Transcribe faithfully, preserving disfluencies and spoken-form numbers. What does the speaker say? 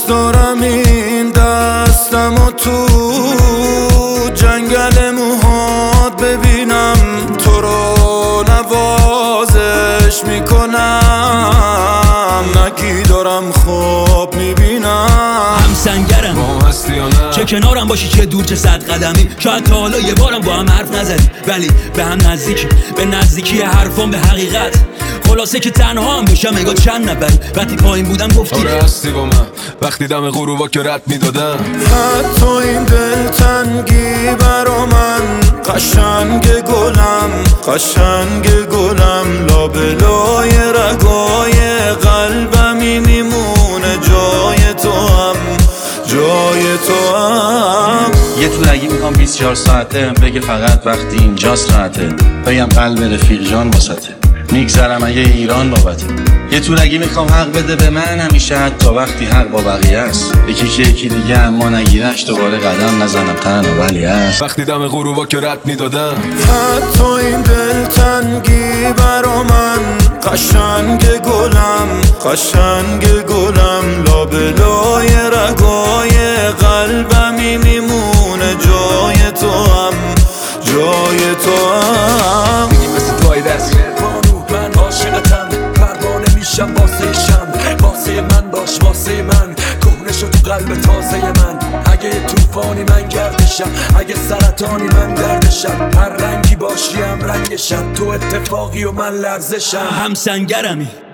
دوست دارم این دستم و تو جنگل موهات ببینم، تو رو نوازش میکنم، نگی دارم خواب میبینم. هم سنگرم با هستی یا نه؟ چه کنارم باشی چه دور چه صد قدمی، شاید تا حالا یه بارم با هم حرف نزدیم ولی به هم نزدیکی، به نزدیکی حرفام به حقیقت. خلاصه که تنها هم بشم اگه چند نفری وقتی پایین بودم گفتی آره هستی با من وقتی دم غروبا که رد میدادم. حتی این دلتنگی برا من قشنگ گلم، قشنگ گلم، لابلای رگای قلبمی میمونه جای تو هم، جای تو هم. یه طولگی میخوام بیست و چهار ساعته بگه فقط وقتی اینجاست راحته، بگم قلب رفیق جان واسطه، میگذرم اگه ایران بابته. یه طولگی میخوام حق بده به من همیشه، حتی وقتی حق با بقیه است، یکی که یکی دیگه اما نگیرش دوباره قدم نزنم تنها ولی هست. وقتی دم غروبا که رد میدادم. حتی این دلتنگی برا من قشنگ گلم، قشنگ گلم، لابلای رگای قلبمی میمونه جای تو هم، جای تو هم. میگی مثل توی دست بانو من عاشقتم، پروانه میشم واسه شم، واسه من باش واسه من، کهنه شد تو قلب تازه من. اگه توفانی من گردشم، اگه سرطانی من دردشم، هر رنگی باشی هم رنگشم، تو اتفاقی و من لرزشم. هم سنگرمی